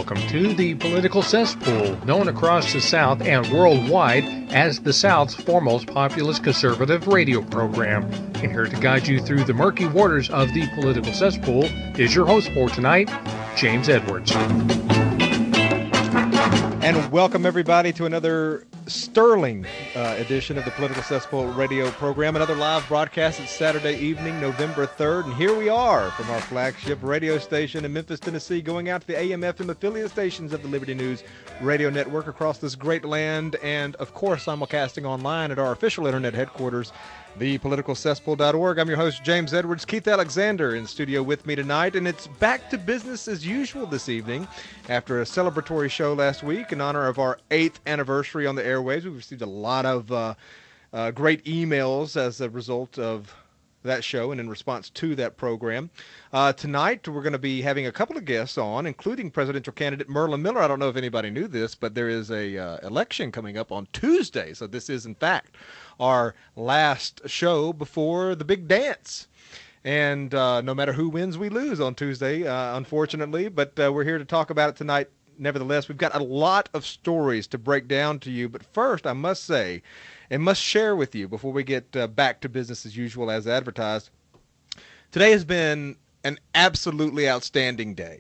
welcome to the Political Cesspool, known across the South and worldwide as the South's foremost populist conservative radio program. And here to guide you through the murky waters of the Political Cesspool is your host for tonight, James Edwards. And welcome everybody to another sterling edition of the Political Cesspool radio program. Another live broadcast. It's Saturday evening, November 3rd. And here we are from our flagship radio station in Memphis, Tennessee, going out to the AM/FM affiliate stations of the Liberty News radio network across this great land. And, of course, simulcasting online at our official internet headquarters, thepoliticalcesspool.org. I'm your host, James Edwards. Keith Alexander in studio with me tonight, and it's back to business as usual this evening. After a celebratory show last week in honor of our 8th anniversary on the airwaves, we've received a lot of great emails as a result of that show and in response to that program. Tonight, we're going to be having a couple of guests on, including presidential candidate Merlin Miller. I don't know if anybody knew this, but there is a election coming up on Tuesday, so this is, in fact, our last show before the big dance. And no matter who wins, we lose on Tuesday, unfortunately. But we're here to talk about it tonight. Nevertheless, we've got a lot of stories to break down to you. But first, I must say, and must share with you before we get back to business as usual as advertised, today has been an absolutely outstanding day.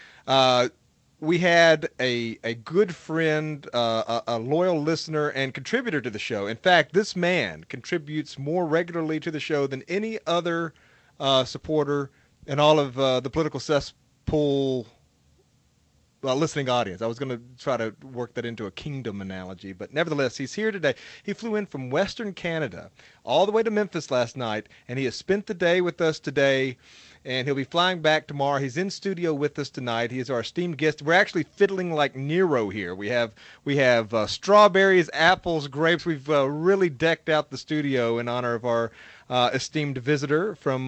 We had a good friend, a loyal listener, and contributor to the show. In fact, this man contributes more regularly to the show than any other supporter in all of the Political Cesspool listening audience. I was going to try to work that into a kingdom analogy, but nevertheless, he's here today. He flew in from Western Canada all the way to Memphis last night, and he has spent the day with us today. And he'll be flying back tomorrow. He's in studio with us tonight. He is our esteemed guest. We're actually fiddling like Nero here. We have strawberries, apples, grapes. We've really decked out the studio in honor of our esteemed visitor from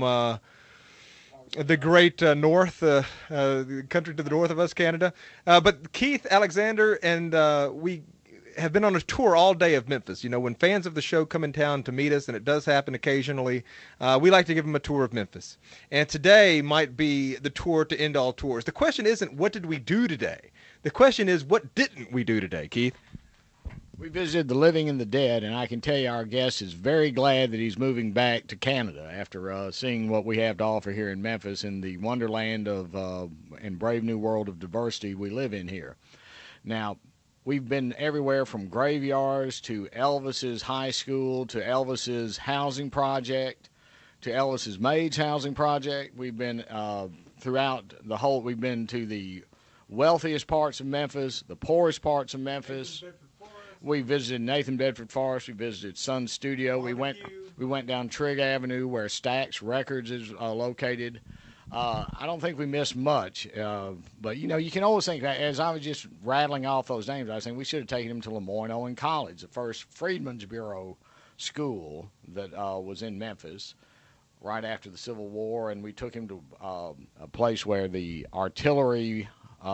the great north, the country to the north of us, Canada. But Keith Alexander and we have been on a tour all day of Memphis. You know, when fans of the show come in town to meet us, and it does happen occasionally, we like to give them a tour of Memphis. And today might be the tour to end all tours. The question isn't, what did we do today? The question is, what didn't we do today, Keith? We visited the living and the dead, and I can tell you our guest is very glad that he's moving back to Canada after seeing what we have to offer here in Memphis in the wonderland of and brave new world of diversity we live in here. Now, we've been everywhere from graveyards to Elvis's high school to Elvis's housing project to Elvis's maid's housing project. We've been throughout the whole. We've been to the wealthiest parts of Memphis, the poorest parts of Memphis. We visited Nathan Bedford Forest. We visited Sun Studio. We went down Trigg Avenue where Stax Records is located. I don't think we missed much, but, you know, you can always think, as I was just rattling off those names, I was saying we should have taken him to Lemoyne-Owen College, the first Freedmen's Bureau school that was in Memphis right after the Civil War, and we took him to a place where the artillery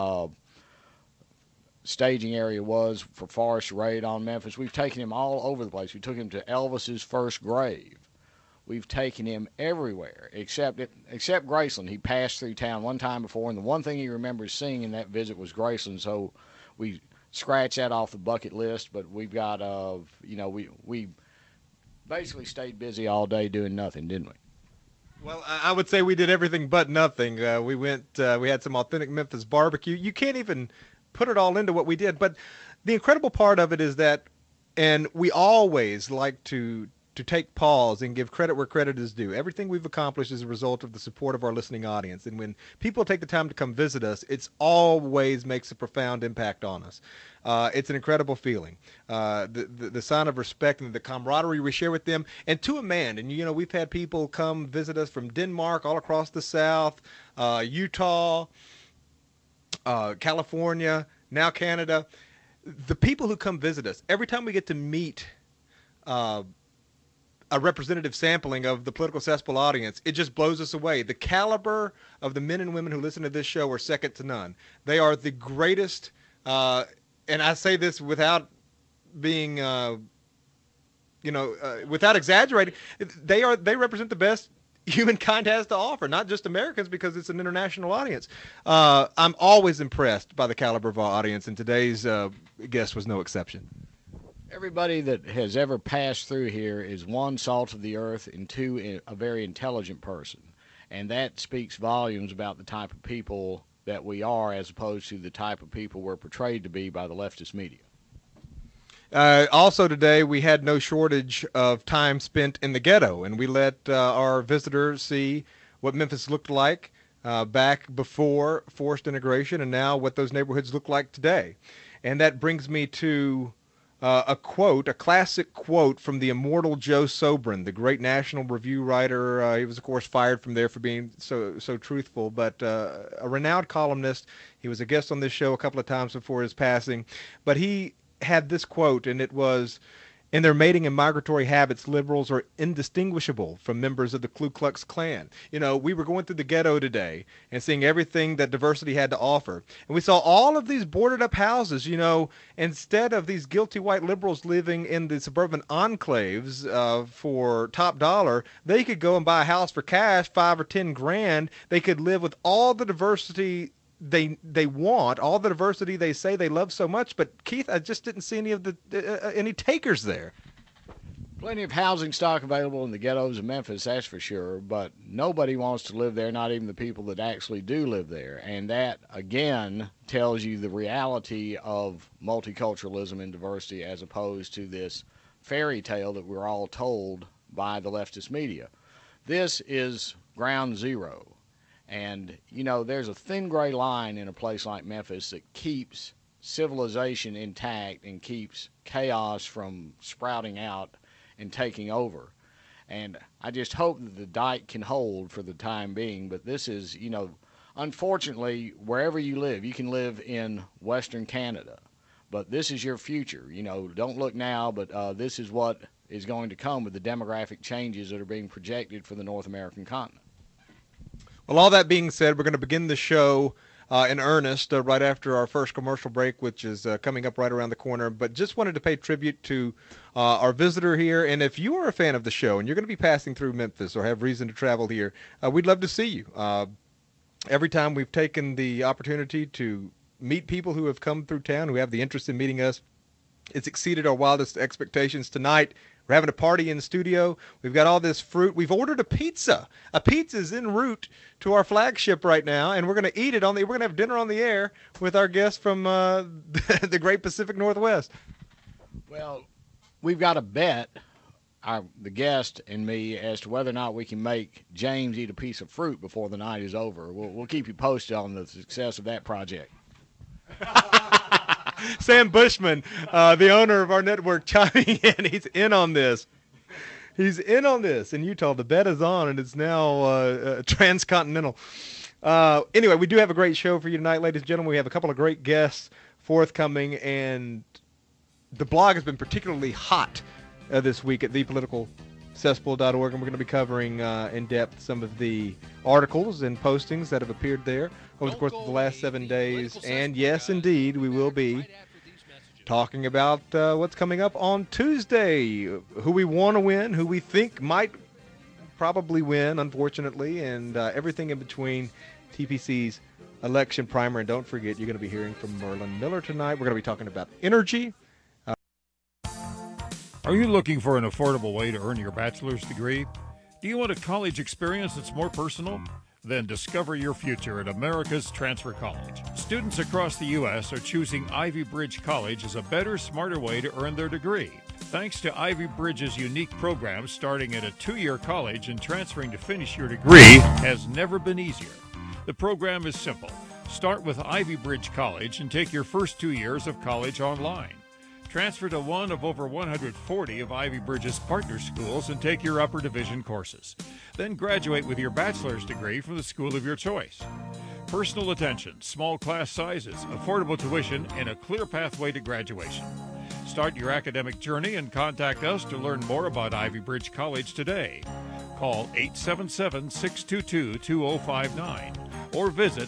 staging area was for Forrest's raid on Memphis. We've taken him all over the place. We took him to Elvis's first grave. We've taken him everywhere except Graceland. He passed through town one time before, and the one thing he remembers seeing in that visit was Graceland. So we scratched that off the bucket list. But we've got, we basically stayed busy all day doing nothing, didn't we? Well, I would say we did everything but nothing. We had some authentic Memphis barbecue. You can't even put it all into what we did. But the incredible part of it is that, and we always like to take pause and give credit where credit is due. Everything we've accomplished is a result of the support of our listening audience. And when people take the time to come visit us, it's always makes a profound impact on us. It's an incredible feeling. The sign of respect and the camaraderie we share with them. And to a man, and, you know, we've had people come visit us from Denmark, all across the South, Utah, California, now Canada. The people who come visit us, every time we get to meet a representative sampling of the Political Cesspool audience, it just blows us away. The caliber of the men and women who listen to this show are second to none. They are the greatest, and I say this without being, without exaggerating. They represent the best humankind has to offer, not just Americans, because it's an international audience. I'm always impressed by the caliber of our audience, and today's guest was no exception. Everybody that has ever passed through here is one, salt of the earth, and two, a very intelligent person. And that speaks volumes about the type of people that we are as opposed to the type of people we're portrayed to be by the leftist media. Also today, we had no shortage of time spent in the ghetto, and we let our visitors see what Memphis looked like back before forced integration and now what those neighborhoods look like today. And that brings me to a classic quote from the immortal Joe Sobran, the great National Review writer. He was, of course, fired from there for being so truthful, but a renowned columnist. He was a guest on this show a couple of times before his passing. But he had this quote, and it was, "In their mating and migratory habits, liberals are indistinguishable from members of the Ku Klux Klan." You know, we were going through the ghetto today and seeing everything that diversity had to offer. And we saw all of these boarded up houses, you know, instead of these guilty white liberals living in the suburban enclaves for top dollar, they could go and buy a house for cash, $5 or $10 grand. They could live with all the diversity they want, all the diversity they say they love so much. But Keith, I just didn't see any of any takers there. Plenty of housing stock available in the ghettos of Memphis, that's for sure, but nobody wants to live there, not even the people that actually do live there. And that, again, tells you the reality of multiculturalism and diversity as opposed to this fairy tale that we're all told by the leftist media. This is ground zero. And, you know, there's a thin gray line in a place like Memphis that keeps civilization intact and keeps chaos from sprouting out and taking over. And I just hope that the dike can hold for the time being. But this is, you know, unfortunately, wherever you live, you can live in Western Canada. But this is your future. You know, don't look now, but this is what is going to come with the demographic changes that are being projected for the North American continent. Well, all that being said, we're going to begin the show in earnest right after our first commercial break, which is coming up right around the corner. But just wanted to pay tribute to our visitor here. And if you are a fan of the show and you're going to be passing through Memphis or have reason to travel here, we'd love to see you. Every time we've taken the opportunity to meet people who have come through town, who have the interest in meeting us, it's exceeded our wildest expectations. Tonight, we're having a party in the studio. We've got all this fruit. We've ordered a pizza. A pizza's en route to our flagship right now, and we're going to eat it we're going to have dinner on the air with our guest from the Great Pacific Northwest. Well, we've got a bet, the guest and me, as to whether or not we can make James eat a piece of fruit before the night is over. We'll keep you posted on the success of that project. Sam Bushman, the owner of our network, chiming in. He's in on this. He's in on this. In Utah, the bet is on, and it's now transcontinental. Anyway, we do have a great show for you tonight, ladies and gentlemen. We have a couple of great guests forthcoming, and the blog has been particularly hot this week at thepoliticalcesspool.org, and we're going to be covering in depth some of the articles and postings that have appeared there over the course of the last 7 days. And yes, indeed, we will be talking about what's coming up on Tuesday, who we want to win, who we think might probably win, unfortunately, and everything in between. TPC's election primer. And don't forget, you're going to be hearing from Merlin Miller tonight. We're going to be talking about energy. Are you looking for an affordable way to earn your bachelor's degree? Do you want a college experience that's more personal? Then discover your future at America's Transfer College. Students across the U.S. are choosing Ivy Bridge College as a better, smarter way to earn their degree. Thanks to Ivy Bridge's unique program, starting at a 2-year college and transferring to finish your degree has never been easier. The program is simple. Start with Ivy Bridge College and take your first 2 years of college online. Transfer to one of over 140 of Ivy Bridge's partner schools and take your upper division courses. Then graduate with your bachelor's degree from the school of your choice. Personal attention, small class sizes, affordable tuition, and a clear pathway to graduation. Start your academic journey and contact us to learn more about Ivy Bridge College today. Call 877-622-2059 or visit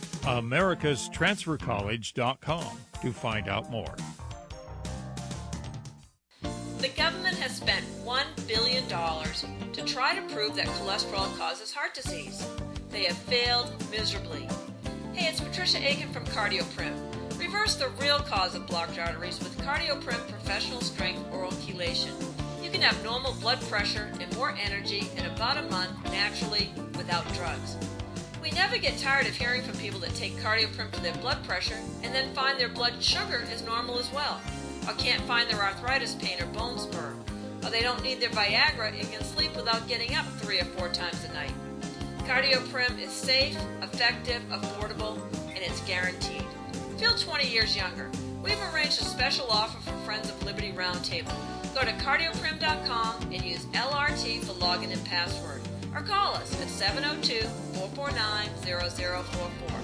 americastransfercollege.com to find out more. The government has spent $1 billion to try to prove that cholesterol causes heart disease. They have failed miserably. Hey, it's Patricia Aiken from CardioPrim. Reverse the real cause of blocked arteries with CardioPrim Professional Strength Oral Chelation. You can have normal blood pressure and more energy in about a month naturally without drugs. We never get tired of hearing from people that take CardioPrim for their blood pressure and then find their blood sugar is normal as well, or can't find their arthritis pain or bone spur, or they don't need their Viagra and can sleep without getting up 3 or 4 times a night. CardioPrim is safe, effective, affordable, and it's guaranteed. Feel 20 years younger. We've arranged a special offer for Friends of Liberty Roundtable. Go to cardioprim.com and use LRT for login and password. Or call us at 702-449-0044.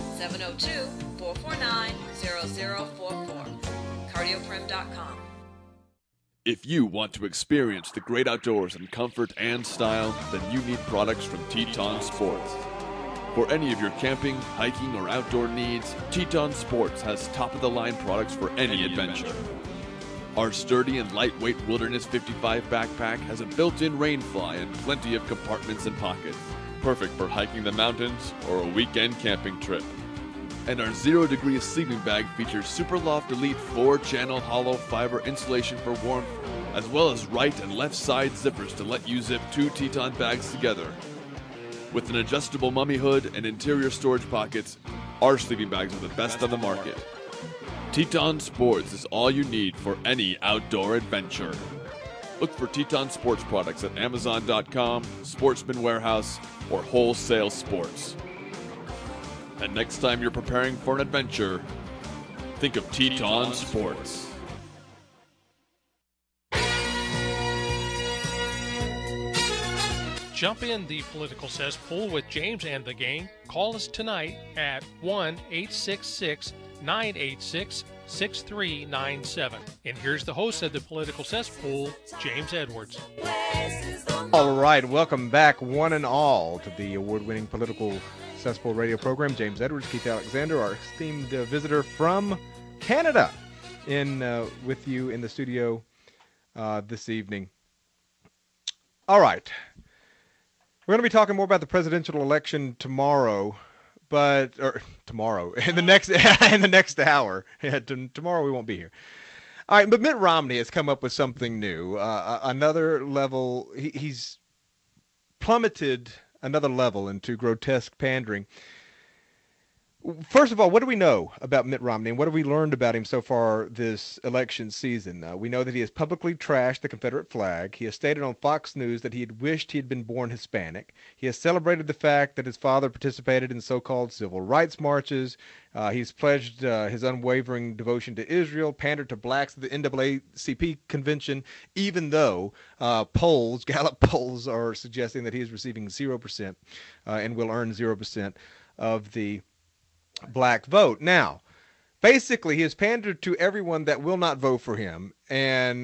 702-449-0044. Cardioprim.com. If you want to experience the great outdoors in comfort and style, then you need products from Teton Sports. For any of your camping, hiking, or outdoor needs, Teton Sports has top-of-the-line products for any adventure. Our sturdy and lightweight Wilderness 55 backpack has a built-in rainfly and plenty of compartments and pockets, perfect for hiking the mountains or a weekend camping trip. And our 0 Degree sleeping bag features Superloft Elite 4-channel hollow fiber insulation for warmth, as well as right and left side zippers to let you zip 2 Teton bags together. With an adjustable mummy hood and interior storage pockets, our sleeping bags are the best on the market. Teton Sports is all you need for any outdoor adventure. Look for Teton Sports products at Amazon.com, Sportsman Warehouse, or Wholesale Sports. And next time you're preparing for an adventure, think of Teton Sports. Jump in the political cesspool with James and the gang. Call us tonight at 1-866-986-6397. And here's the host of the political cesspool, James Edwards. All right, welcome back, one and all, to the award-winning political cesspool radio program. James Edwards, Keith Alexander, our esteemed visitor from Canada, with you in the studio this evening. All right. We're going to be talking more about the presidential election tomorrow, in the next hour. Tomorrow we won't be here. All right, but Mitt Romney has come up with something new, another level. He's plummeted another level into grotesque pandering. First of all, what do we know about Mitt Romney, and what have we learned about him so far this election season? We know that he has publicly trashed the Confederate flag. He has stated on Fox News that he had wished he had been born Hispanic. He has celebrated the fact that his father participated in so-called civil rights marches. He's pledged his unwavering devotion to Israel, pandered to blacks at the NAACP convention, even though Gallup polls are suggesting that he is receiving 0% and will earn 0% of the black vote. Now, basically, he has pandered to everyone that will not vote for him and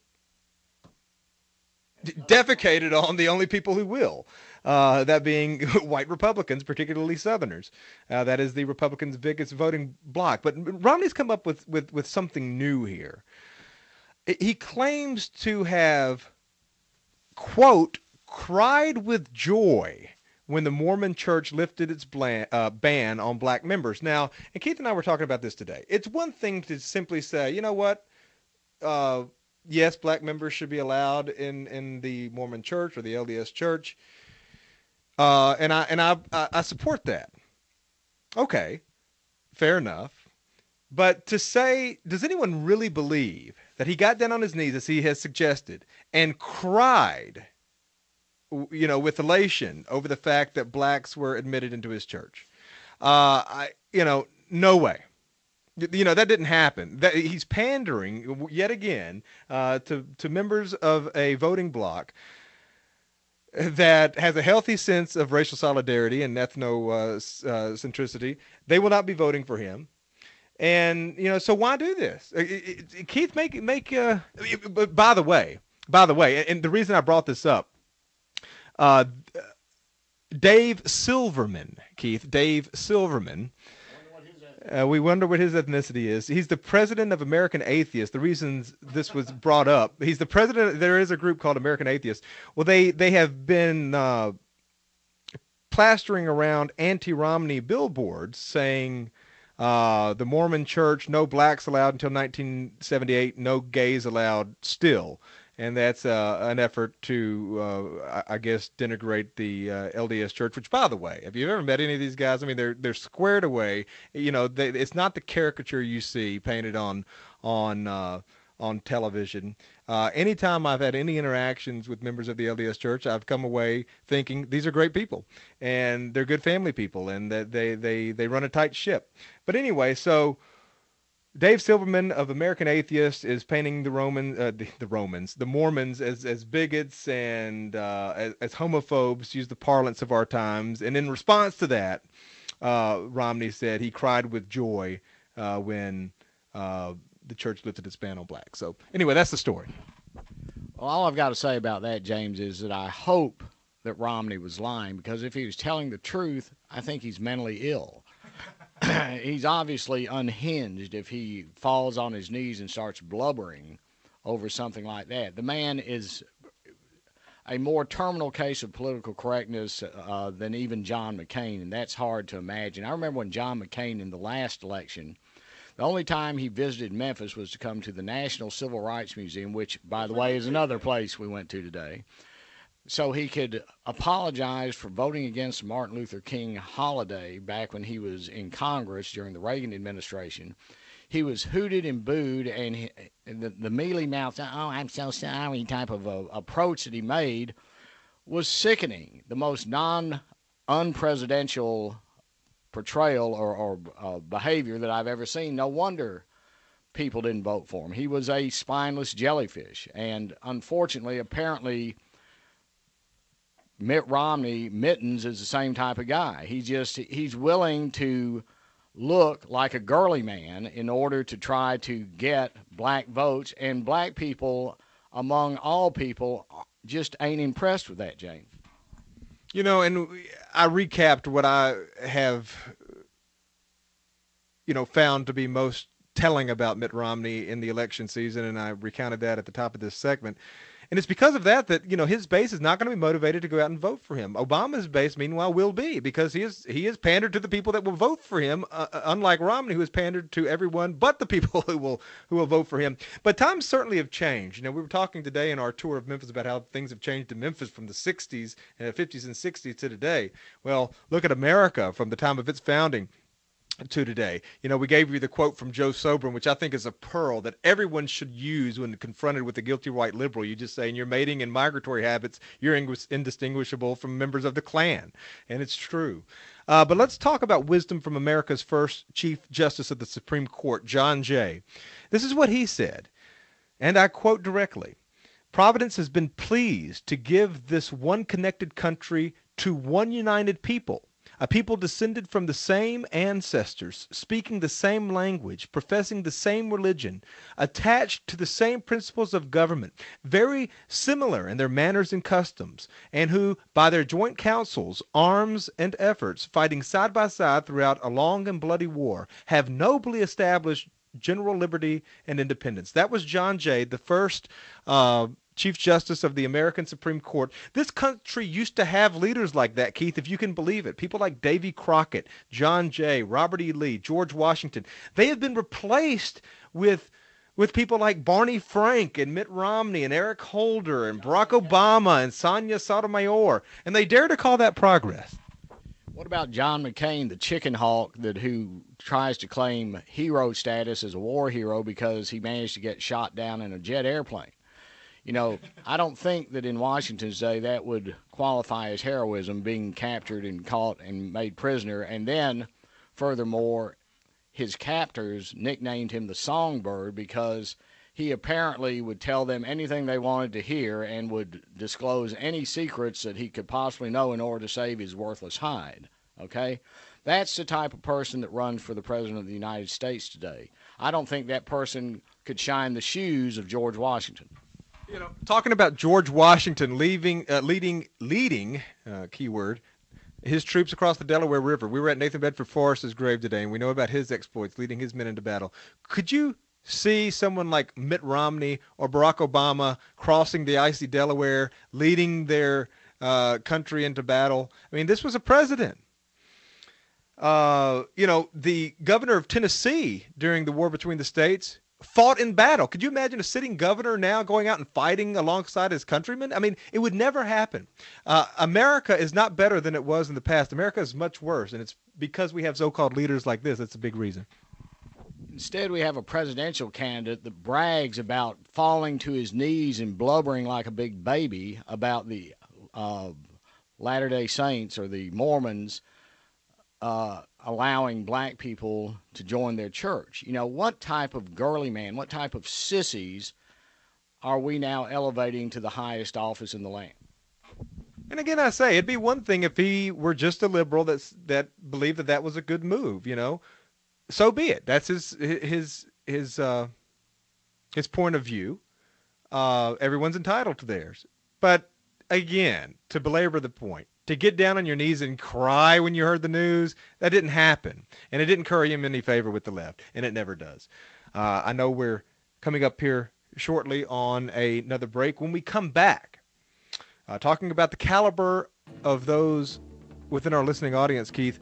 defecated on the only people who will, that being white Republicans, particularly Southerners. That is the Republicans' biggest voting bloc. But Romney's come up with something new here. He claims to have, quote, cried with joy when the Mormon Church lifted its ban on black members. Now, and Keith and I were talking about this today. It's one thing to simply say, you know what, yes, black members should be allowed in the Mormon Church or the LDS Church, and I support that. Okay, fair enough. But to say, does anyone really believe that he got down on his knees, as he has suggested, and cried, with elation over the fact that blacks were admitted into his church? No way. That didn't happen. He's pandering yet again to members of a voting bloc that has a healthy sense of racial solidarity and ethnocentricity. They will not be voting for him. And, so why do this? Keith, by the way, and the reason I brought this up, Dave Silverman, We wonder what his ethnicity is. He's the president of American Atheists. The reasons this was brought up, he's the president. There is a group called American Atheists. Well, they have been plastering around anti-Romney billboards saying the Mormon Church, no blacks allowed until 1978, no gays allowed still. And that's an effort to, I guess, denigrate the LDS Church. Which, by the way, have you ever met any of these guys? I mean, they're squared away. You know, it's not the caricature you see painted on television. Anytime I've had any interactions with members of the LDS Church, I've come away thinking these are great people and they're good family people and that they run a tight ship. But anyway, so Dave Silverman of American Atheists is painting the Mormons as bigots and as homophobes, to use the parlance of our times. And in response to that, Romney said he cried with joy when the church lifted its ban on blacks. So anyway, that's the story. Well, all I've got to say about that, James, is that I hope that Romney was lying, because if he was telling the truth, I think he's mentally ill. He's obviously unhinged if he falls on his knees and starts blubbering over something like that. The man is a more terminal case of political correctness than even John McCain, and that's hard to imagine. I remember when John McCain in the last election, the only time he visited Memphis was to come to the National Civil Rights Museum, which, by the way, is another place we went to today, so he could apologize for voting against Martin Luther King holiday back when he was in Congress during the Reagan administration. He was hooted and booed, and the mealy-mouthed, oh, I'm so sorry type of approach that he made was sickening. The most unpresidential portrayal or behavior that I've ever seen. No wonder people didn't vote for him. He was a spineless jellyfish, and unfortunately, apparently, Mitt Romney, Mittens, is the same type of guy. He's willing to look like a girly man in order to try to get black votes, and black people, among all people, just ain't impressed with that, James. You know, and I recapped what I have, found to be most telling about Mitt Romney in the election season, and I recounted that at the top of this segment. And it's because of that his base is not going to be motivated to go out and vote for him. Obama's base, meanwhile, will be, because he is pandered to the people that will vote for him, unlike Romney, who has pandered to everyone but the people who will vote for him. But times certainly have changed. We were talking today in our tour of Memphis about how things have changed in Memphis from the 60s and 50s and 60s to today. Well, look at America from the time of its founding to today. We gave you the quote from Joe Sobran, which I think is a pearl that everyone should use when confronted with a guilty white liberal. You just say, in your mating and migratory habits, you're indistinguishable from members of the Klan. And it's true. But let's talk about wisdom from America's first Chief Justice of the Supreme Court, John Jay. This is what he said, and I quote directly: "Providence has been pleased to give this one connected country to one united people, a people descended from the same ancestors, speaking the same language, professing the same religion, attached to the same principles of government, very similar in their manners and customs, and who, by their joint counsels, arms, and efforts, fighting side by side throughout a long and bloody war, have nobly established general liberty and independence." That was John Jay, the first Chief Justice of the American Supreme Court. This country used to have leaders like that, Keith, if you can believe it. People like Davy Crockett, John Jay, Robert E. Lee, George Washington. They have been replaced with people like Barney Frank and Mitt Romney and Eric Holder and Barack Obama and Sonia Sotomayor, and they dare to call that progress. What about John McCain, the chicken hawk who tries to claim hero status as a war hero because he managed to get shot down in a jet airplane? I don't think that in Washington's day that would qualify as heroism, being captured and caught and made prisoner. And then, furthermore, his captors nicknamed him the Songbird because he apparently would tell them anything they wanted to hear and would disclose any secrets that he could possibly know in order to save his worthless hide. Okay? That's the type of person that runs for the President of the United States today. I don't think that person could shine the shoes of George Washington. Talking about George Washington leading, keyword, his troops across the Delaware River. We were at Nathan Bedford Forrest's grave today, and we know about his exploits leading his men into battle. Could you see someone like Mitt Romney or Barack Obama crossing the icy Delaware, leading their country into battle? I mean, this was a president. The governor of Tennessee during the war between the states fought in battle. Could you imagine a sitting governor now going out and fighting alongside his countrymen? I mean, it would never happen. America is not better than it was in the past. America is much worse, and it's because we have so-called leaders like this. That's a big reason. Instead, we have a presidential candidate that brags about falling to his knees and blubbering like a big baby about the Latter-day Saints or the Mormons allowing black people to join their church. You know, what type of girly man, what type of sissies are we now elevating to the highest office in the land? And again, I say, it'd be one thing if he were just a liberal that believed that was a good move, you know. So be it. That's his point of view. Everyone's entitled to theirs. But again, to belabor the point, to get down on your knees and cry when you heard the news, that didn't happen. And it didn't curry him any favor with the left, and it never does. I know we're coming up here shortly on another break. When we come back, talking about the caliber of those within our listening audience, Keith,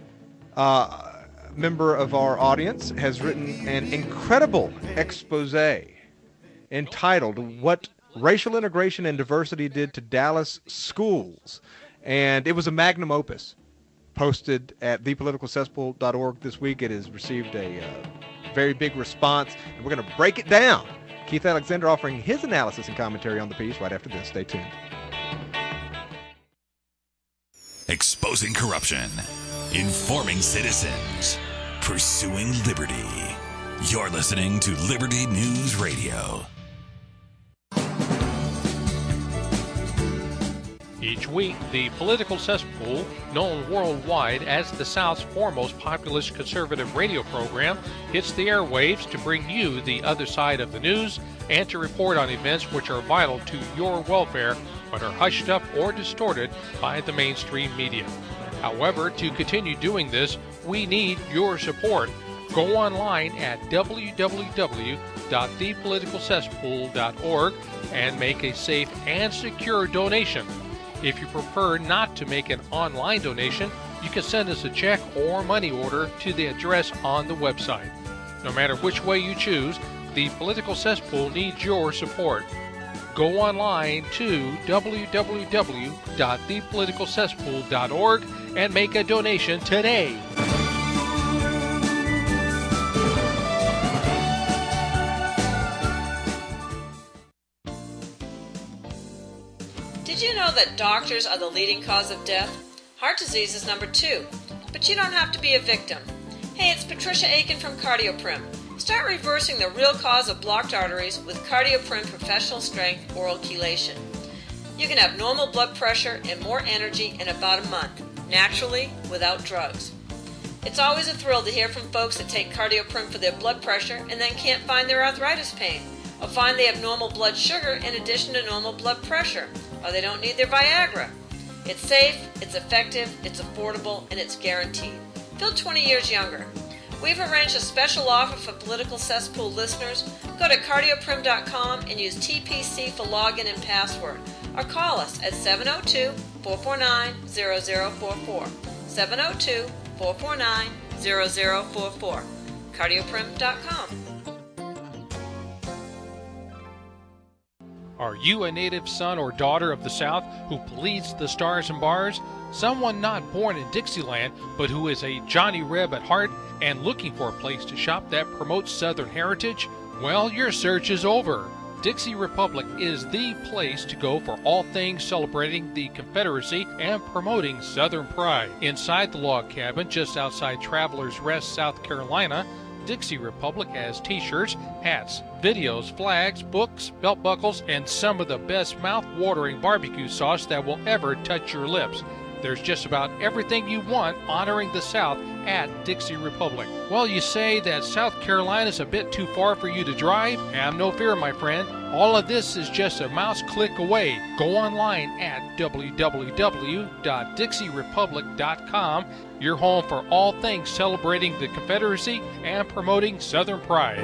member of our audience has written an incredible expose entitled What Racial Integration and Diversity Did to Dallas Schools. And it was a magnum opus posted at thepoliticalcesspool.org this week. It has received a very big response, and we're going to break it down. Keith Alexander offering his analysis and commentary on the piece right after this. Stay tuned. Exposing corruption, informing citizens, pursuing liberty. You're listening to Liberty News Radio. Each week, the Political Cesspool, known worldwide as the South's foremost populist conservative radio program, hits the airwaves to bring you the other side of the news and to report on events which are vital to your welfare but are hushed up or distorted by the mainstream media. However, to continue doing this, we need your support. Go online at www.thepoliticalcesspool.org and make a safe and secure donation. If you prefer not to make an online donation, you can send us a check or money order to the address on the website. No matter which way you choose, the Political Cesspool needs your support. Go online to www.thepoliticalcesspool.org and make a donation today. Did you know that doctors are the leading cause of death? Heart disease is number 2. But you don't have to be a victim. Hey, it's Patricia Aiken from CardioPrim. Start reversing the real cause of blocked arteries with CardioPrim Professional Strength Oral Chelation. You can have normal blood pressure and more energy in about a month, naturally, without drugs. It's always a thrill to hear from folks that take CardioPrim for their blood pressure and then can't find their arthritis pain, or find they have normal blood sugar in addition to normal blood pressure, or they don't need their Viagra. It's safe, it's effective, it's affordable, and it's guaranteed. Feel 20 years younger. We've arranged a special offer for Political Cesspool listeners. Go to cardioprim.com and use TPC for login and password, or call us at 702-449-0044. 702-449-0044. cardioprim.com. Are you a native son or daughter of the South who bleeds the stars and bars? Someone not born in Dixieland, but who is a Johnny Reb at heart and looking for a place to shop that promotes Southern heritage? Well, your search is over. Dixie Republic is the place to go for all things celebrating the Confederacy and promoting Southern pride. Inside the log cabin, just outside Travelers Rest, South Carolina, Dixie Republic has t-shirts, hats, videos, flags, books, belt buckles, and some of the best mouth-watering barbecue sauce that will ever touch your lips. There's just about everything you want honoring the South at Dixie Republic. Well, you say that South Carolina's a bit too far for you to drive? Have no fear, my friend. All of this is just a mouse click away. Go online at www.dixierepublic.com, your home for all things celebrating the Confederacy and promoting Southern pride.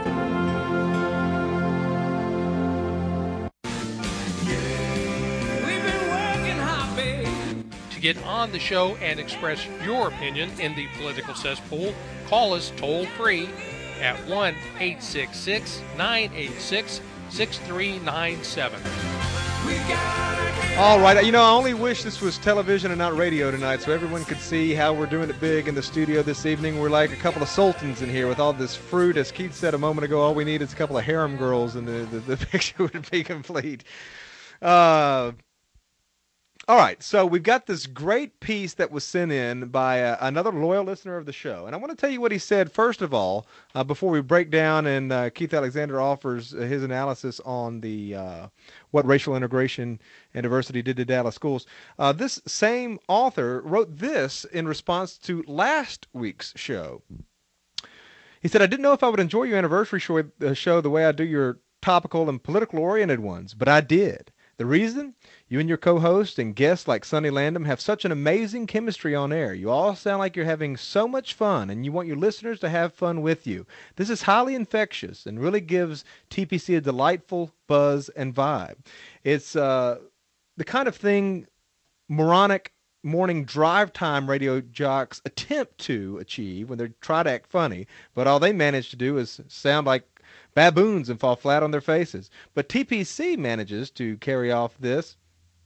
To get on the show and express your opinion in the political cesspool, call us toll free at 1-866-986-6397. All right, I only wish this was television and not radio tonight so everyone could see how we're doing it big in the studio this evening. We're like a couple of sultans in here with all this fruit. As Keith said a moment ago, all we need is a couple of harem girls and the picture would be complete. All right, so we've got this great piece that was sent in by another loyal listener of the show. And I want to tell you what he said, first of all, before we break down and Keith Alexander offers his analysis on the what racial integration and diversity did to Dallas schools. This same author wrote this in response to last week's show. He said, I didn't know if I would enjoy your anniversary show the way I do your topical and political-oriented ones, but I did. The reason? You and your co-host and guests like Sonny Landham have such an amazing chemistry on air. You all sound like you're having so much fun, and you want your listeners to have fun with you. This is highly infectious and really gives TPC a delightful buzz and vibe. It's the kind of thing moronic morning drive time radio jocks attempt to achieve when they try to act funny, but all they manage to do is sound like baboons and fall flat on their faces. But TPC manages to carry off this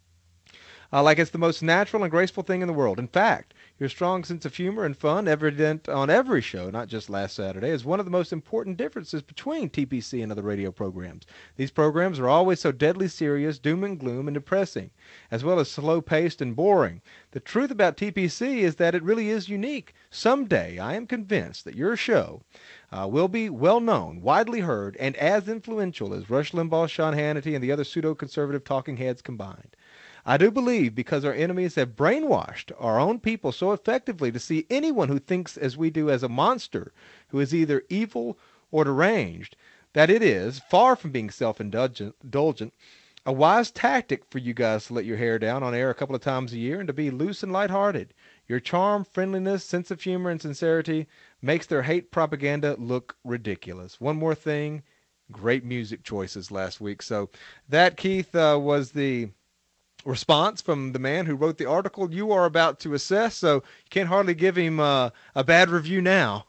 like it's the most natural and graceful thing in the world. In fact, your strong sense of humor and fun, evident on every show, not just last Saturday, is one of the most important differences between TPC and other radio programs. These programs are always so deadly serious, doom and gloom, and depressing, as well as slow-paced and boring. The truth about TPC is that it really is unique. Someday, I am convinced that your show will be well-known, widely heard, and as influential as Rush Limbaugh, Sean Hannity, and the other pseudo-conservative talking heads combined. I do believe because our enemies have brainwashed our own people so effectively to see anyone who thinks as we do as a monster, who is either evil or deranged, that it is, far from being self-indulgent, a wise tactic for you guys to let your hair down on air a couple of times a year and to be loose and lighthearted. Your charm, friendliness, sense of humor, and sincerity makes their hate propaganda look ridiculous. One more thing, great music choices last week. So that, Keith, was the response from the man who wrote the article you are about to assess, so you can't hardly give him a bad review now.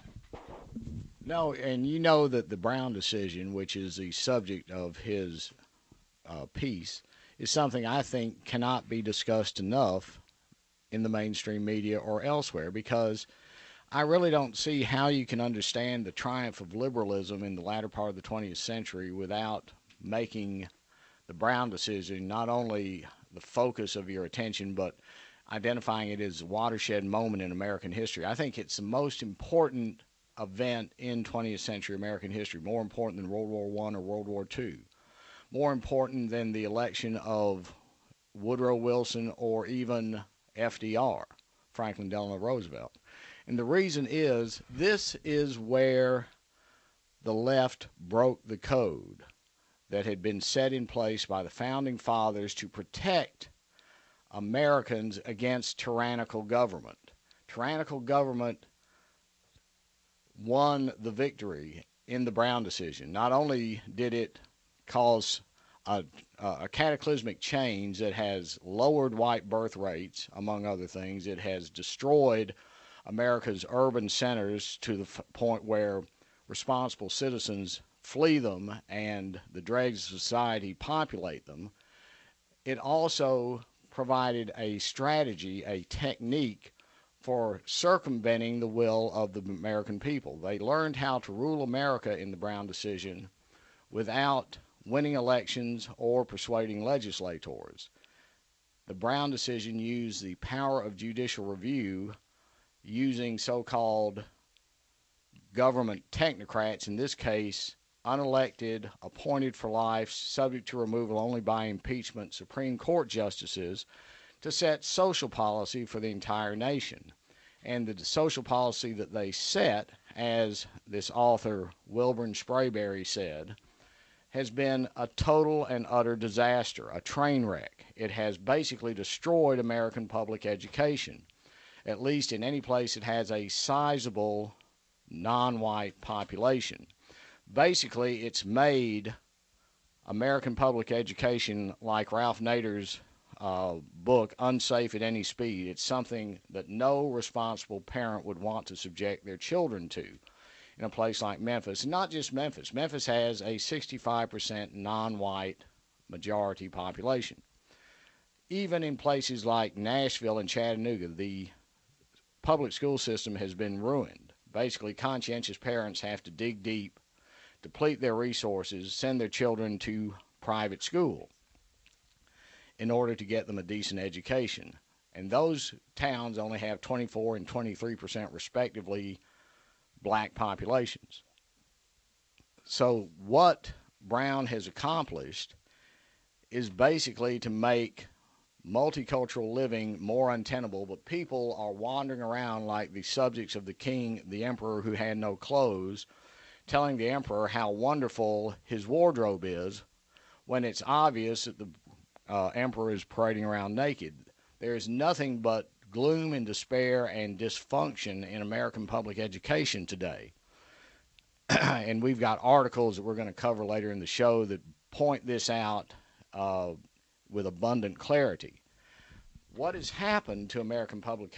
No, and you know that the Brown decision, which is the subject of his piece, is something I think cannot be discussed enough in the mainstream media or elsewhere, because I really don't see how you can understand the triumph of liberalism in the latter part of the 20th century without making the Brown decision not only the focus of your attention, but identifying it as a watershed moment in American history. I think it's the most important event in 20th century American history, more important than World War I or World War II, more important than the election of Woodrow Wilson or even FDR, Franklin Delano Roosevelt. And the reason is, this is where the left broke the code that had been set in place by the Founding Fathers to protect Americans against tyrannical government. Tyrannical government won the victory in the Brown decision. Not only did it cause a cataclysmic change that has lowered white birth rates, among other things, it has destroyed America's urban centers to the point where responsible citizens flee them and the dregs of society populate them. It also provided a strategy, a technique for circumventing the will of the American people. They learned how to rule America in the Brown decision without winning elections or persuading legislators. The Brown decision used the power of judicial review using so-called government technocrats, in this case unelected, appointed for life, subject to removal only by impeachment Supreme Court justices, to set social policy for the entire nation. And the social policy that they set, as this author Wilburn Sprayberry said, has been a total and utter disaster, a train wreck. It has basically destroyed American public education, at least in any place that has a sizable non-white population. Basically, it's made American public education, like Ralph Nader's book, unsafe at any speed. It's something that no responsible parent would want to subject their children to in a place like Memphis. And not just Memphis. Memphis has a 65% non-white majority population. Even in places like Nashville and Chattanooga, the public school system has been ruined. Basically, conscientious parents have to dig deep, deplete their resources, send their children to private school in order to get them a decent education. And those towns only have 24 and 23% respectively black populations. So what Brown has accomplished is basically to make multicultural living more untenable, but people are wandering around like the subjects of the king, the emperor who had no clothes, telling the emperor how wonderful his wardrobe is when it's obvious that the emperor is parading around naked. There is nothing but gloom and despair and dysfunction in American public education today. And we've got articles that we're going to cover later in the show that point this out with abundant clarity. What has happened to American public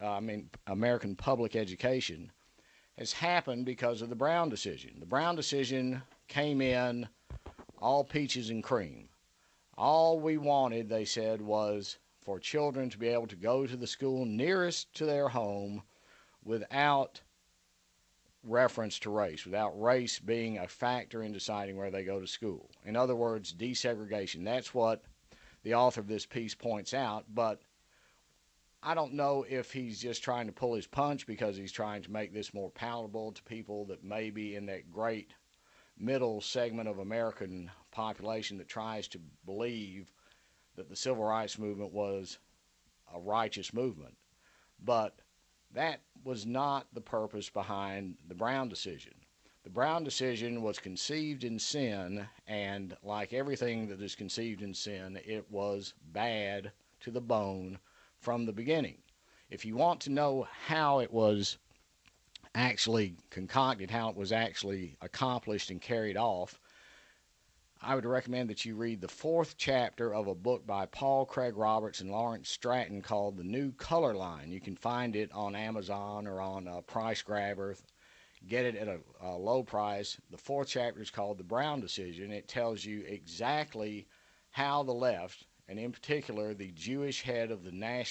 education has happened because of the Brown decision. The Brown decision came in all peaches and cream. All we wanted, they said, was for children to be able to go to the school nearest to their home without reference to race, without race being a factor in deciding where they go to school. In other words, desegregation. That's what the author of this piece points out, but I don't know if he's just trying to pull his punch because he's trying to make this more palatable to people that may be in that great middle segment of American population that tries to believe that the civil rights movement was a righteous movement. But that was not the purpose behind the Brown decision. The Brown decision was conceived in sin, and like everything that is conceived in sin, it was bad to the bone from the beginning. If you want to know how it was actually concocted, how it was actually accomplished and carried off, I would recommend that you read the 4th chapter of a book by Paul Craig Roberts and Lawrence Stratton called The New Color Line. You can find it on Amazon or on Price Grabber. Get it at a low price. The 4th chapter is called The Brown Decision. It tells you exactly how the left, and in particular the Jewish head of the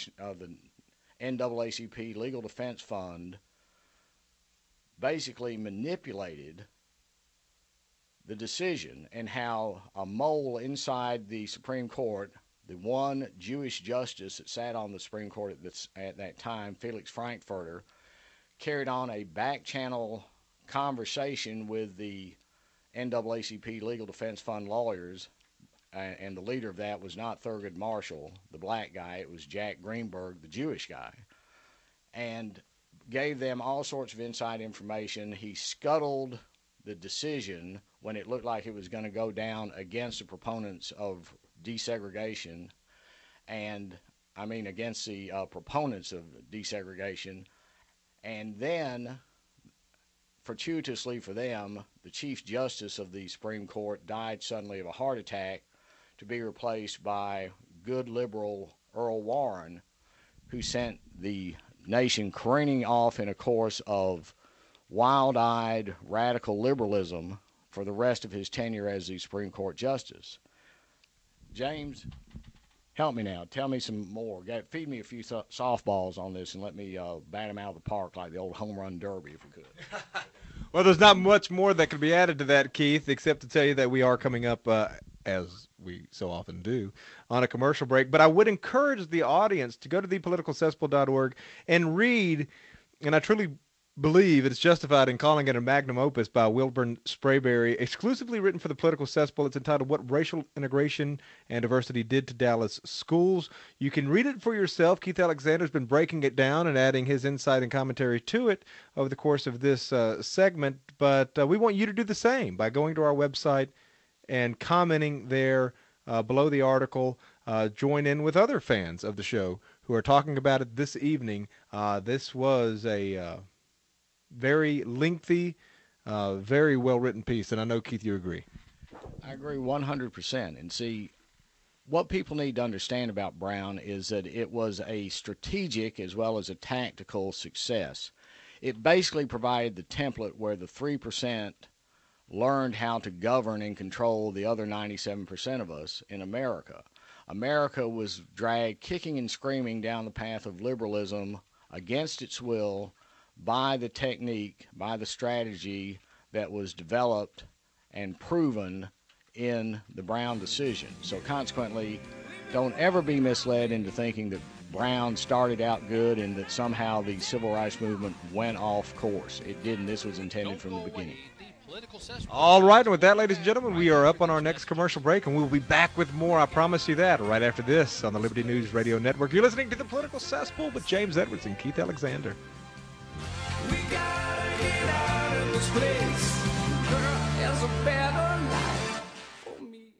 NAACP Legal Defense Fund, basically manipulated the decision, and how a mole inside the Supreme Court, the one Jewish justice that sat on the Supreme Court at that time, Felix Frankfurter, carried on a back-channel conversation with the NAACP Legal Defense Fund lawyers, and the leader of that was not Thurgood Marshall, the black guy. It was Jack Greenberg, the Jewish guy, and gave them all sorts of inside information. He scuttled the decision when it looked like it was going to go down against the proponents of desegregation, and I mean against the proponents of desegregation. And then, fortuitously for them, the Chief Justice of the Supreme Court died suddenly of a heart attack, to be replaced by good liberal Earl Warren, who sent the nation careening off in a course of wild-eyed radical liberalism for the rest of his tenure as the Supreme Court Justice. James, help me now. Tell me some more. Feed me a few softballs on this and let me bat them out of the park like the old home run derby, if we could. Well, there's not much more that could be added to that, Keith, except to tell you that we are coming up, as we so often do, on a commercial break. But I would encourage the audience to go to thepoliticalcesspool.org and read, and I truly believe it's justified in calling it a magnum opus by Wilburn Sprayberry, exclusively written for the Political Cesspool. It's entitled What Racial Integration and Diversity Did to Dallas Schools. You can read it for yourself. Keith Alexander's been breaking it down and adding his insight and commentary to it over the course of this segment, but we want you to do the same by going to our website and commenting there below the article. Join in with other fans of the show who are talking about it this evening. This was a very lengthy, very well-written piece, and I know, Keith, you agree. I agree 100%. And see, what people need to understand about Brown is that it was a strategic as well as a tactical success. It basically provided the template where the 3% learned how to govern and control the other 97% of us in America. America was dragged kicking and screaming down the path of liberalism against its will by the technique, by the strategy that was developed and proven in the Brown decision. So consequently, don't ever be misled into thinking that Brown started out good and that somehow the civil rights movement went off course. It didn't. This was intended from the beginning. All right, and with that, ladies and gentlemen, we are up on our next commercial break, and we'll be back with more, I promise you that, right after this on the Liberty News Radio Network. You're listening to The Political Cesspool with James Edwards and Keith Alexander. We gotta get out of this place. Girl, there's a better life for me.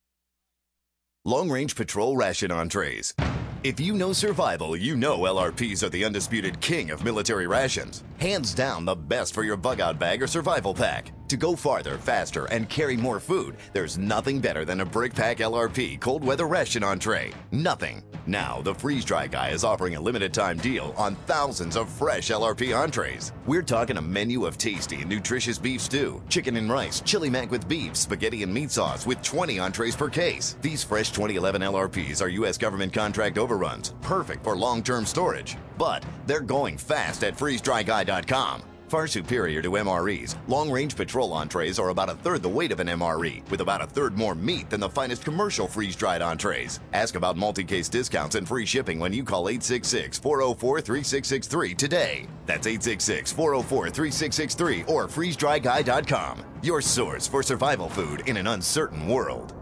Long Range Patrol Ration Entrees. If you know survival, you know LRPs are the undisputed king of military rations. Hands down the best for your bug-out bag or survival pack. To go farther, faster, and carry more food, there's nothing better than a Brick Pack LRP cold weather ration entree. Nothing. Now, the Freeze Dry Guy is offering a limited time deal on thousands of fresh LRP entrees. We're talking a menu of tasty and nutritious beef stew, chicken and rice, chili mac with beef, spaghetti and meat sauce with 20 entrees per case. These fresh 2011 LRPs are U.S. government contract overruns, perfect for long-term storage. But they're going fast at freezedryguy.com. Far superior to MREs, long-range patrol entrees are about a third the weight of an MRE, with about a third more meat than the finest commercial freeze-dried entrees. Ask about multi-case discounts and free shipping when you call 866-404-3663 today. That's 866-404-3663 or freezedryguy.com. Your source for survival food in an uncertain world.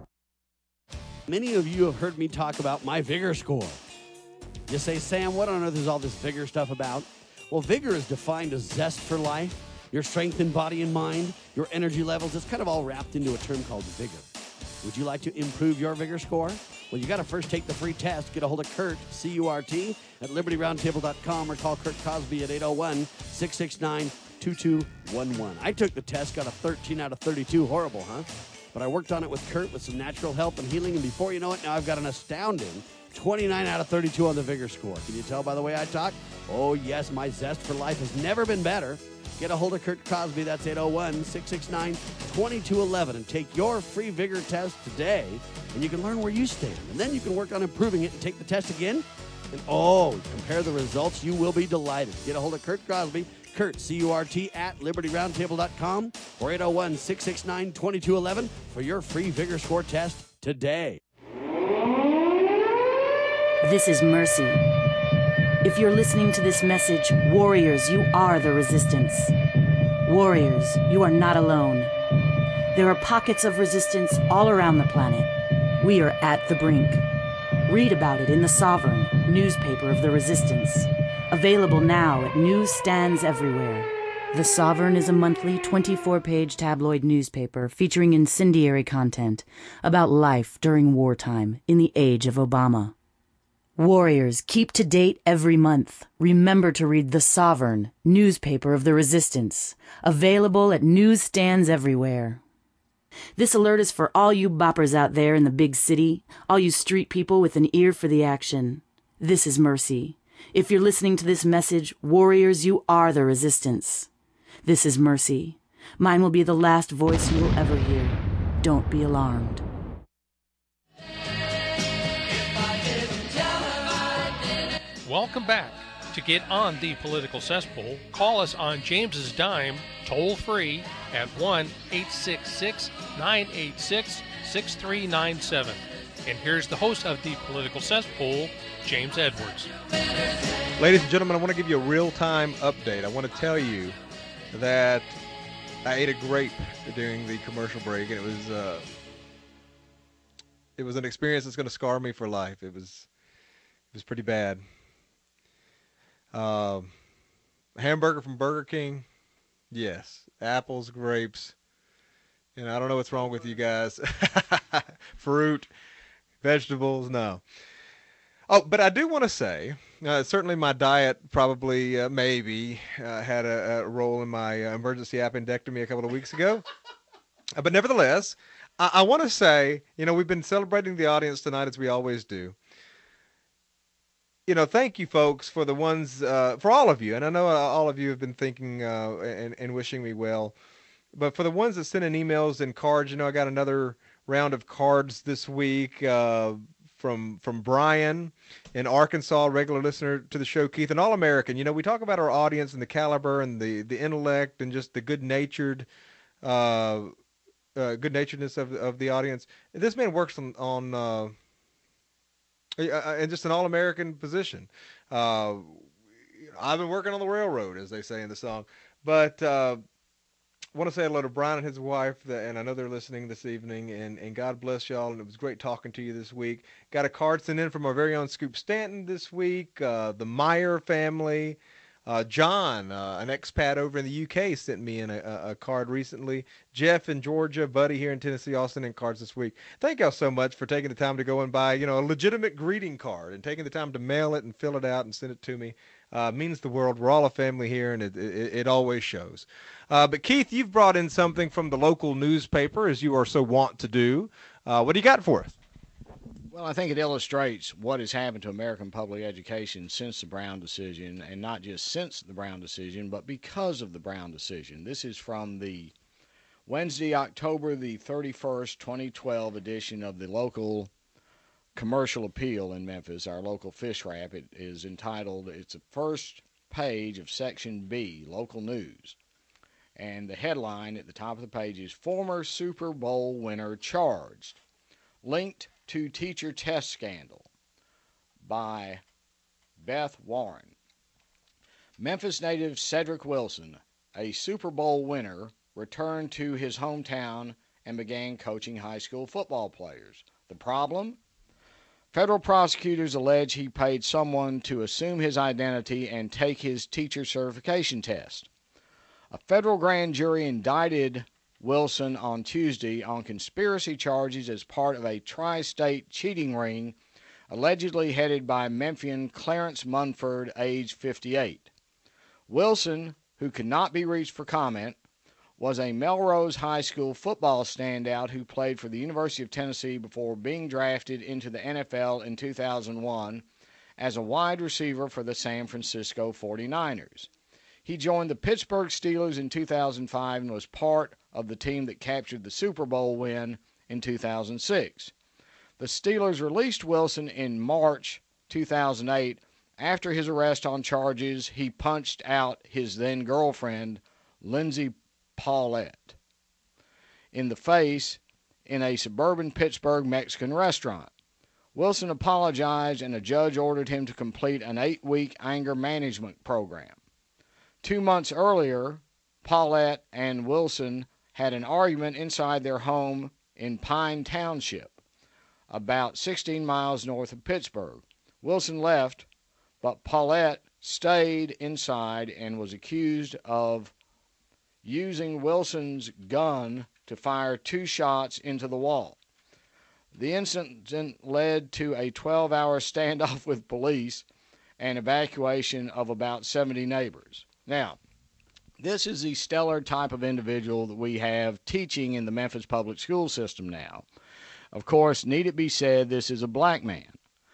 Many of you have heard me talk about my Vigor score. You say, Sam, what on earth is all this Vigor stuff about? Well, Vigor is defined as zest for life, your strength in body and mind, your energy levels. It's kind of all wrapped into a term called Vigor. Would you like to improve your Vigor score? Well, you got to first take the free test. Get a hold of Kurt, C-U-R-T, at LibertyRoundtable.com or call Kurt Cosby at 801-669-2211. I took the test, got a 13 out of 32. Horrible, huh? But I worked on it with Kurt with some natural help and healing, and before you know it, now I've got an astounding 29 out of 32 on the Vigor score. Can you tell by the way I talk? Oh, yes, my zest for life has never been better. Get a hold of Kurt Cosby. That's 801-669-2211. And take your free Vigor test today, and you can learn where you stand. And then you can work on improving it and take the test again. And, compare the results. You will be delighted. Get a hold of Kurt Cosby. Kurt, C-U-R-T, at LibertyRoundtable.com or 801-669-2211 for your free Vigor score test today. This is Mercy. If you're listening to this message, warriors, you are the resistance. Warriors, you are not alone. There are pockets of resistance all around the planet. We are at the brink. Read about it in The Sovereign, newspaper of the resistance. Available now at newsstands everywhere. The Sovereign is a monthly 24-page tabloid newspaper featuring incendiary content about life during wartime in the age of Obama. Warriors, keep to date every month. Remember to read The Sovereign, newspaper of the resistance. Available at newsstands everywhere. This alert is for all you boppers out there in the big city, all you street people with an ear for the action. This is Mercy. If you're listening to this message, warriors, you are the resistance. This is Mercy. Mine will be the last voice you will ever hear. Don't be alarmed. Welcome back. To get on the Political Cesspool, call us on James's dime, toll free at 1-866-986-6397. And here's the host of the Political Cesspool, James Edwards. Ladies and gentlemen, I want to give you a real-time update. I want to tell you that I ate a grape during the commercial break, and it was an experience that's going to scar me for life. It was pretty bad. Hamburger from Burger King, yes. Apples, grapes, And I don't know what's wrong with you guys. Fruit, vegetables, no. Oh, but I do want to say, certainly my diet probably, maybe, had a role in my emergency appendectomy a couple of weeks ago. But nevertheless, I want to say, we've been celebrating the audience tonight as we always do. Thank you, folks, for the ones, for all of you. And I know all of you have been thinking and wishing me well. But for the ones that sent in emails and cards, I got another round of cards this week from Brian in Arkansas, regular listener to the show, Keith, an All-American. We talk about our audience and the caliber and the intellect and just the good-naturedness of the audience. This man works on and just an all-American position. I've been working on the railroad, as they say in the song. But want to say hello to Brian and his wife, and I know they're listening this evening, and God bless y'all, and it was great talking to you this week. Got a card sent in from our very own Scoop Stanton this week, the Meyer family. John, an expat over in the UK, sent me in a card recently. Jeff in Georgia, Buddy here in Tennessee, all sent in cards this week. Thank y'all so much for taking the time to go and buy, a legitimate greeting card and taking the time to mail it and fill it out and send it to me. Means the world. We're all a family here, and it always shows. But Keith, you've brought in something from the local newspaper, as you are so wont to do. What do you got for us? Well, I think it illustrates what has happened to American public education since the Brown decision, and not just since the Brown decision, but because of the Brown decision. This is from the Wednesday, October the 31st, 2012 edition of the local Commercial Appeal in Memphis, our local fish wrap. It is entitled, it's the first page of Section B, Local News. And the headline at the top of the page is, Former Super Bowl Winner Charged. Linked to Teacher Test Scandal by Beth Warren. Memphis native Cedric Wilson, a Super Bowl winner, returned to his hometown and began coaching high school football players. The problem? Federal prosecutors allege he paid someone to assume his identity and take his teacher certification test. A federal grand jury indicted Wilson on Tuesday on conspiracy charges as part of a tri-state cheating ring allegedly headed by Memphian Clarence Munford, age 58. Wilson, who could not be reached for comment, was a Melrose High School football standout who played for the University of Tennessee before being drafted into the NFL in 2001 as a wide receiver for the San Francisco 49ers. He joined the Pittsburgh Steelers in 2005 and was part of the team that captured the Super Bowl win in 2006. The Steelers released Wilson in March 2008 after his arrest on charges he punched out his then-girlfriend, Lindsay Paulette, in the face in a suburban Pittsburgh Mexican restaurant. Wilson apologized, and a judge ordered him to complete an 8-week anger management program. 2 months earlier, Paulette and Wilson had an argument inside their home in Pine Township, about 16 miles north of Pittsburgh. Wilson left, but Paulette stayed inside and was accused of using Wilson's gun to fire 2 shots into the wall. The incident led to a 12-hour standoff with police and evacuation of about 70 neighbors. Now, this is the stellar type of individual that we have teaching in the Memphis public school system now. Of course, need it be said, this is a black man.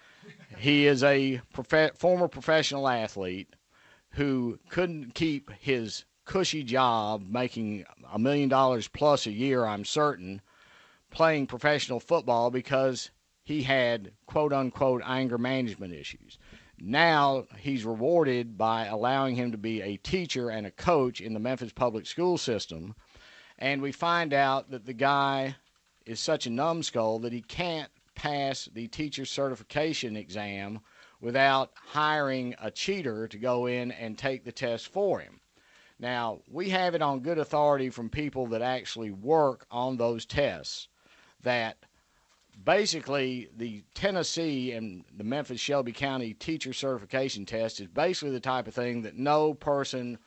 He is a former professional athlete who couldn't keep his cushy job, making $1 million plus a year, I'm certain, playing professional football because he had quote-unquote anger management issues. Now he's rewarded by allowing him to be a teacher and a coach in the Memphis public school system, and we find out that the guy is such a numbskull that he can't pass the teacher certification exam without hiring a cheater to go in and take the test for him. Now, we have it on good authority from people that actually work on those tests that basically the Tennessee and the Memphis-Shelby County teacher certification test is basically the type of thing that no person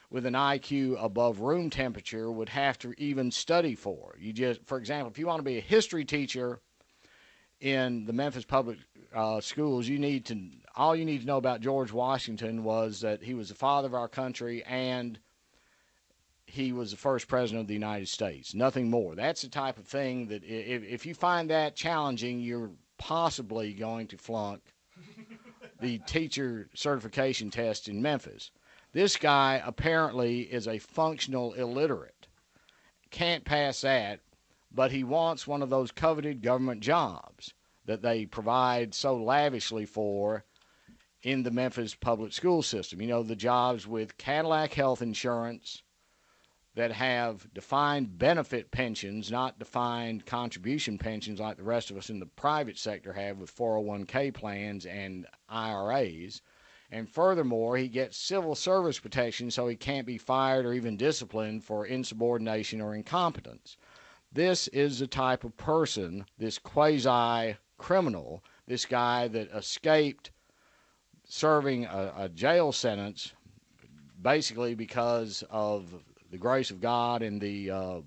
with an IQ above room temperature would have to even study for. For example, if you want to be a history teacher in the Memphis public schools, all you need to know about George Washington was that he was the father of our country and he was the first president of the United States. Nothing more. That's the type of thing that if you find that challenging, you're possibly going to flunk the teacher certification test in Memphis. This guy apparently is a functional illiterate. Can't pass that, but he wants one of those coveted government jobs that they provide so lavishly for in the Memphis public school system. You know, the jobs with Cadillac Health Insurance that have defined benefit pensions, not defined contribution pensions like the rest of us in the private sector have with 401k plans and IRAs. And furthermore, he gets civil service protection so he can't be fired or even disciplined for insubordination or incompetence. This is the type of person, this quasi-criminal, this guy that escaped serving a jail sentence basically because of the grace of God and the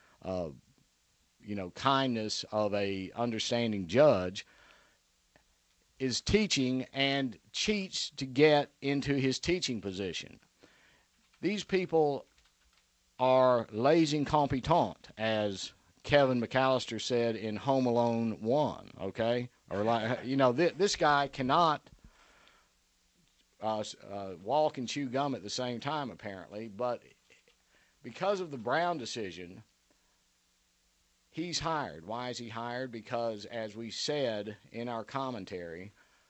kindness of a understanding judge, is teaching and cheats to get into his teaching position. These people are les incompetents, as Kevin McAllister said in Home Alone 1, okay? Or this guy cannot walk and chew gum at the same time, apparently, but because of the Brown decision, he's hired. Why is he hired? Because, as we said in our commentary,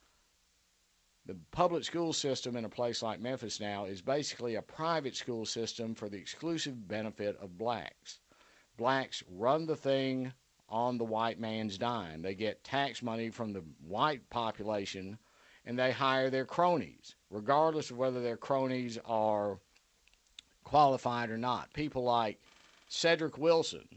the public school system in a place like Memphis now is basically a private school system for the exclusive benefit of blacks. Blacks run the thing on the white man's dime. They get tax money from the white population, and they hire their cronies, regardless of whether their cronies are qualified or not. People like Cedric Wilson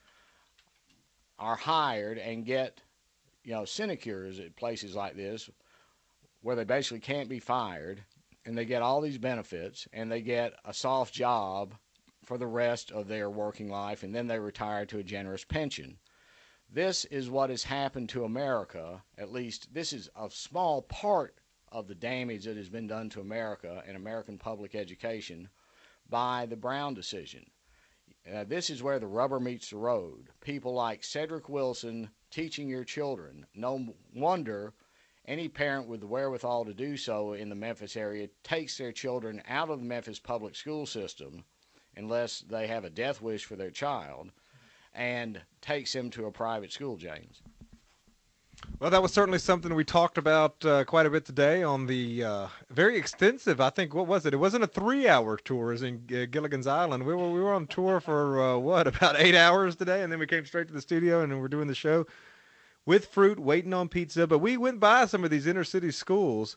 are hired and get, sinecures at places like this where they basically can't be fired, and they get all these benefits, and they get a soft job for the rest of their working life, and then they retire to a generous pension. This is what has happened to America. At least this is a small part of the damage that has been done to America and American public education by the Brown decision. This is where the rubber meets the road. People like Cedric Wilson teaching your children. No wonder any parent with the wherewithal to do so in the Memphis area takes their children out of the Memphis public school system, unless they have a death wish for their child, and takes them to a private school, James. Well, that was certainly something we talked about quite a bit today on the very extensive, I think, what was it? It wasn't a 3-hour tour as in Gilligan's Island. We were on tour for, about 8 hours today, and then we came straight to the studio, and we're doing the show with fruit, waiting on pizza. But we went by some of these inner city schools,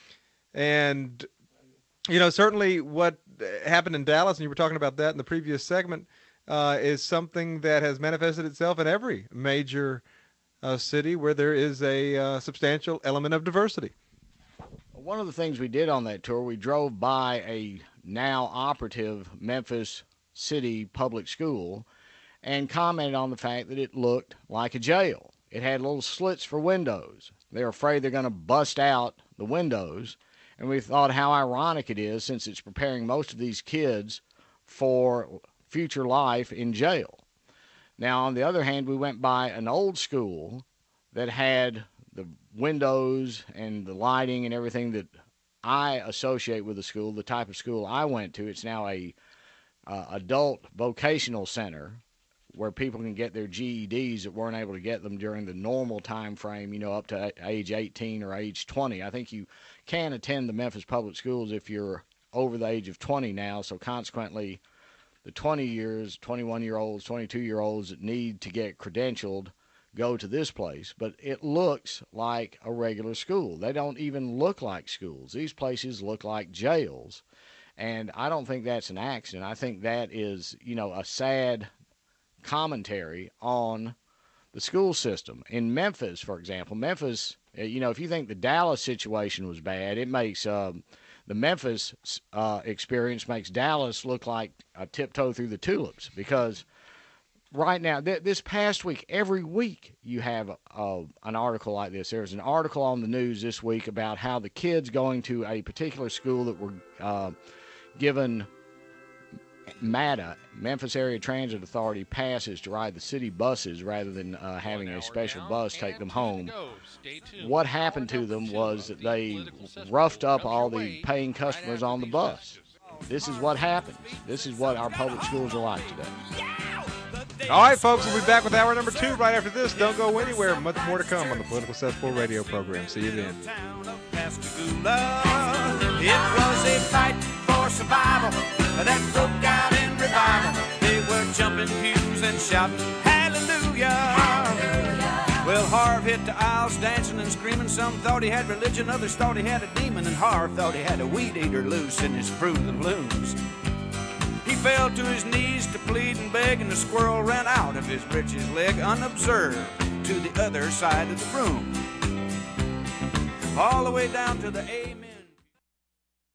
and, certainly what happened in Dallas, and you were talking about that in the previous segment, is something that has manifested itself in every major city where there is a substantial element of diversity. One of the things we did on that tour, we drove by a now operative Memphis City public school and commented on the fact that it looked like a jail. It had little slits for windows. They're afraid they're going to bust out the windows. And we thought how ironic it is, since it's preparing most of these kids for future life in jail. Now, on the other hand, we went by an old school that had the windows and the lighting and everything that I associate with the school, the type of school I went to. It's now a adult vocational center where people can get their GEDs that weren't able to get them during the normal time frame, up to age 18 or age 20. I think you can attend the Memphis public schools if you're over the age of 20 now, so consequently the 21-year-olds, 22-year-olds that need to get credentialed go to this place. But it looks like a regular school. They don't even look like schools. These places look like jails. And I don't think that's an accident. I think that is, a sad commentary on the school system. In Memphis, for example, if you think the Dallas situation was bad, it makes the Memphis experience makes Dallas look like a tiptoe through the tulips, because right now, this past week, every week you have an article like this. There's an article on the news this week about how the kids going to a particular school that were given MATA, Memphis Area Transit Authority, passes to ride the city buses rather than having a special bus take them home. What happened to them was that they roughed up all the paying customers on the bus. This is what happens. This is what our public schools are like today. All right, folks, we'll be back with hour number 2 right after this. Don't go anywhere. Much more to come on the Political Cesspool radio program. See you then. It was a fight for survival that broke out in revival. They were jumping pews and shouting hallelujah. Well, Harv hit the aisles dancing and screaming. Some thought he had religion, others thought he had a demon, and Harv thought he had a weed eater loose in his Fruit of the Looms. He fell to his knees to plead and beg, and the squirrel ran out of his breeches leg unobserved to the other side of the room. All the way down to the amen.